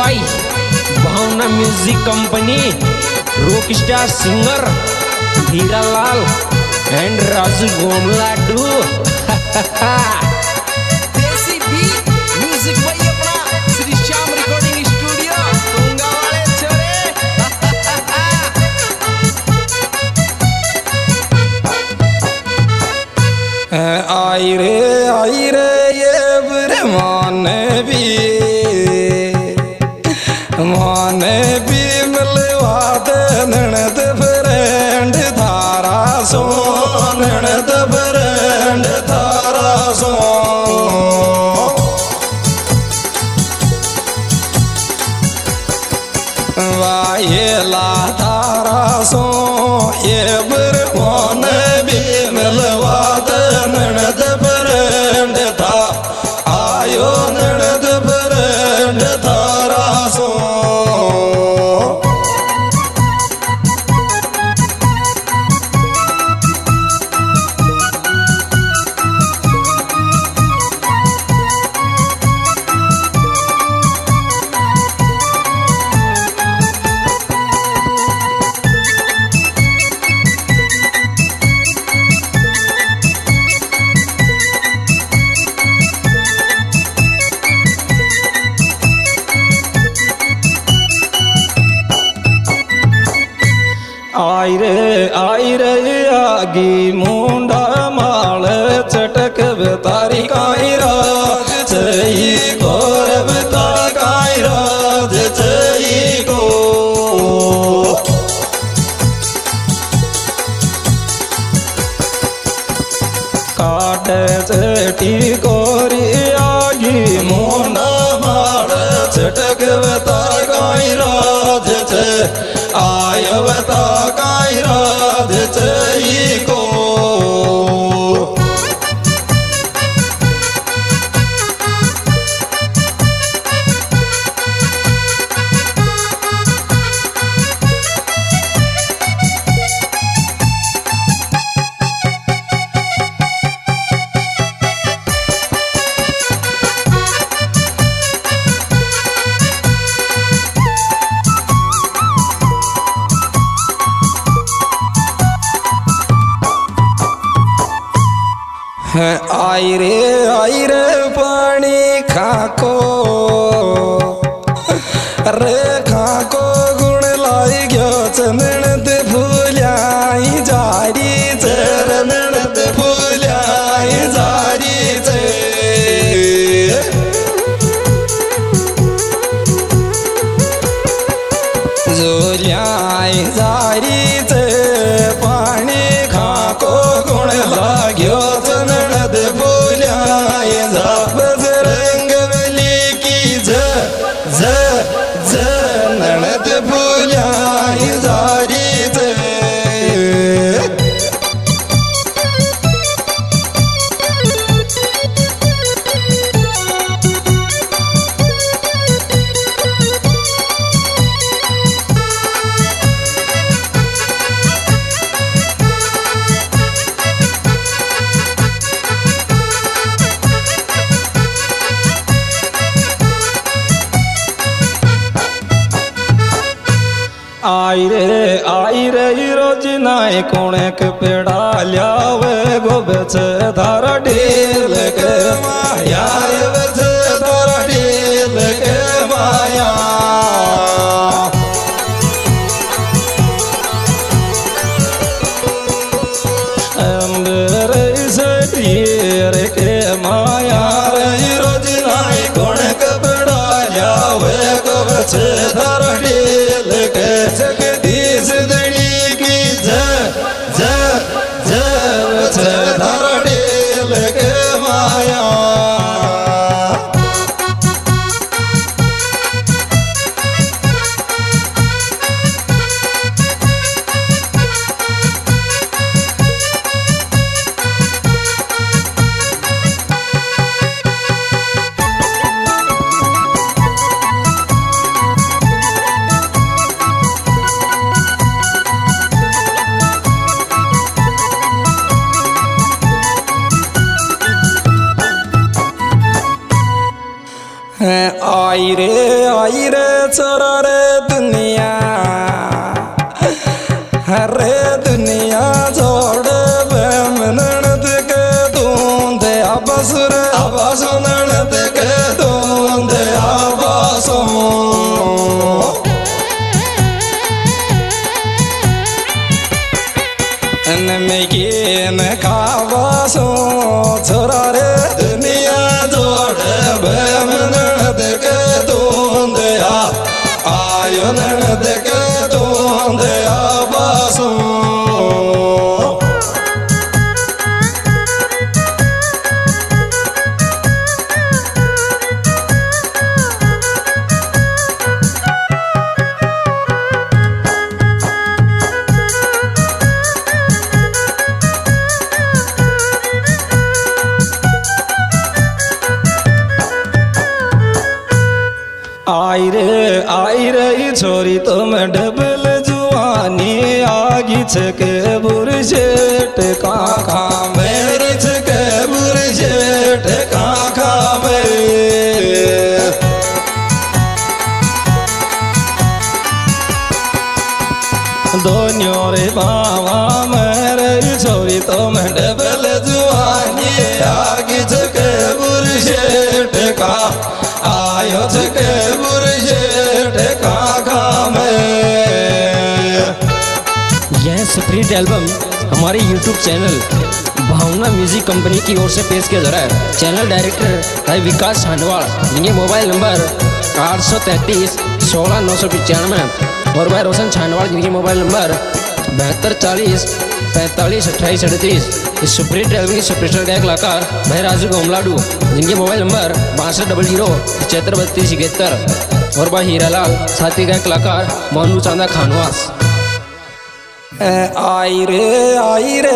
By Bhavna music company rock star singer Hiralal and Raju गोमलाडू desi beat music भाई अपना श्री श्याम रिकॉर्डिंग स्टूडियो तुंगा वाले छोरे। आई रे ये माने भी मिलवा दे ननद फ्रेंड थारा सो ननद फ्रेंड थारा सो वायला थारा सो ये माने भी मिलवा दे ननद फ्रेंड था आयो ननद फ्रेंड थारा सो। आई रे आगी मुंडा माल चटक तारी काई राज चई गौरव तारी काई राज चई गो काट चटी गोरी आगी मुंडा माल चटक तारी काई राज च आयवता काई राज चई को आई रे पानी खाको रे खाको गुण लाई गयो चनद फूल्याई जारी चरणद फूल्याई जारी चे जोल्याई जारी चे पानी खाको गुण लाग्यो बजरंग बली की ज ननद फूल्याई जारी ज आई रे रोज नाय कोणेक पेड़ा लियावे गोबेच धारा ढेल के माया बच धारा ढेल के माया अंबर सरियर के माया रे रोज नाय कोणेक पेड़ा लियावे गोबेच धारा ढेल के जगदीश दड़ी की ज धारा ढेल के माया आई रे छोरा रे दुनिया हरे दुनिया छोड़ ननद के दूंद आबासुर आबासु ननद के दूंद आबासु में किन खावासो छोरा रे दुनिया जोड़ ननद के दूंद आयो ननद के दूंद आबासो आई रे छोरी तो मैं डबल जुआनी आगी छके बुरशेट काका मेरे छके बुरशेट काका दोनों रे बाबा मेरे छोरी तो मैं डबल जुआनी आगी छके बुरशेट का आयो छके बुरशेट काका यह स्प्रिट एल्बम हमारे YouTube channel Bhavna music company की ओर से पेश किया जा रहा है। चैनल डायरेक्टर है विकास छांडवाल, जिनके मोबाइल नंबर 833 16 995 और भाई रोशन छांडवाल, जिनके मोबाइल नंबर 7240 45 28 38। इस सुप्रीट एल्बम की सुपरस्टार गायक कलाकार भाई राजू गोमलाडू, जिनके मोबाइल नंबर 6200 75 32 71 और भाई हीरालाल, साथी गायक कलाकार मोनू चांदा खानवास। आई रे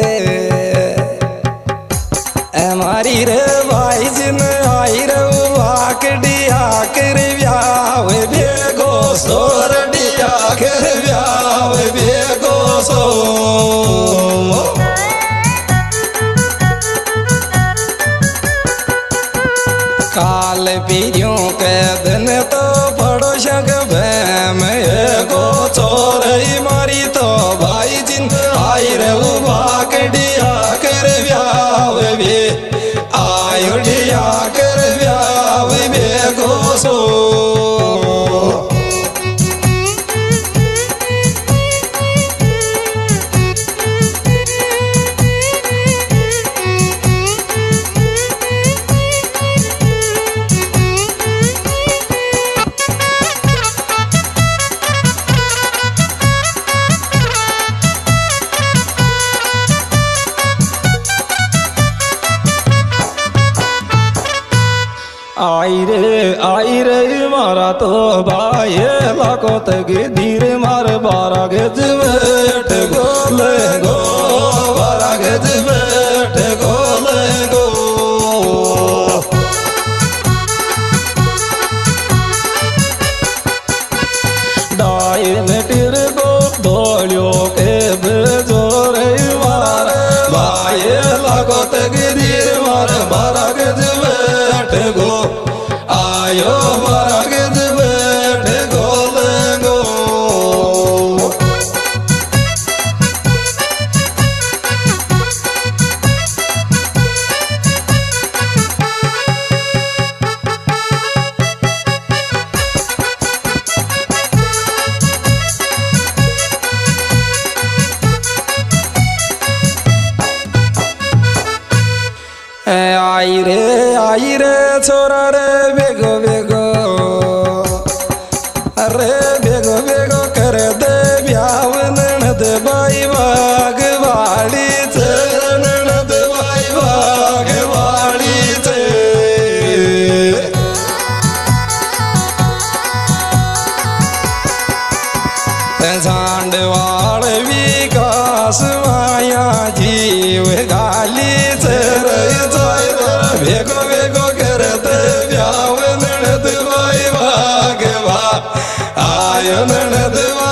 मारी रे भाई जिन आई रे वाकड़ी आकर ब्याह बेगो सोरडी आकर ब्याह बेगो सो काल पीरियों के दिन तो बड़ो शक में गो चोर मारी तो भाई जिन आई रे भागड़ी आकर ब्याह बे आयुडी आकर ब्याह बे गो सो आई रे मारा तो भाई लाको तक धीरे मार 12 गज बैठ गोले गो 12 गज बैठ गोले गो डाई मेटिर गो डोलियो के बेजोर मार भाई लाको तक धीरे मार 12 गज बैठ गो आयो 12 गज बैठ गोले गो आई रे छोरा रे बेगो बेगो अरे बेगो बेगो कर दे ब्याह ननद बाई बागवाड़ी से ननद बाई बागवाड़ी से झांडवाड़ विकास माया जीव गाली से बेगो बेगो कर दे ब्याह ननद बाई बागवा आयो ननद